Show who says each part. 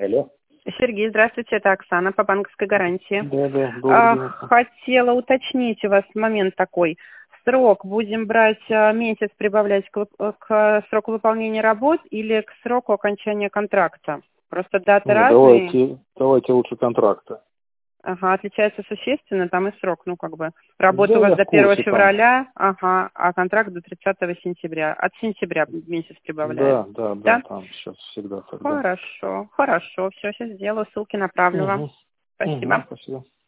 Speaker 1: Алло.
Speaker 2: Сергей, здравствуйте, это Оксана по банковской гарантии.
Speaker 1: Да, добрый день.
Speaker 2: Хотела уточнить у вас момент такой. Срок будем брать месяц, прибавлять к сроку выполнения работ или к сроку окончания контракта? Просто даты разные.
Speaker 1: Давайте лучше контракта.
Speaker 2: Ага, отличается существенно, там и срок, работа
Speaker 1: Да,
Speaker 2: у вас
Speaker 1: я
Speaker 2: до
Speaker 1: в курсе
Speaker 2: 1 февраля, ага, а контракт до 30 сентября. От сентября месяц прибавляем.
Speaker 1: Да, там сейчас всегда тогда.
Speaker 2: Хорошо, все, сейчас сделаю, ссылки направлю вам. Спасибо.
Speaker 1: Спасибо.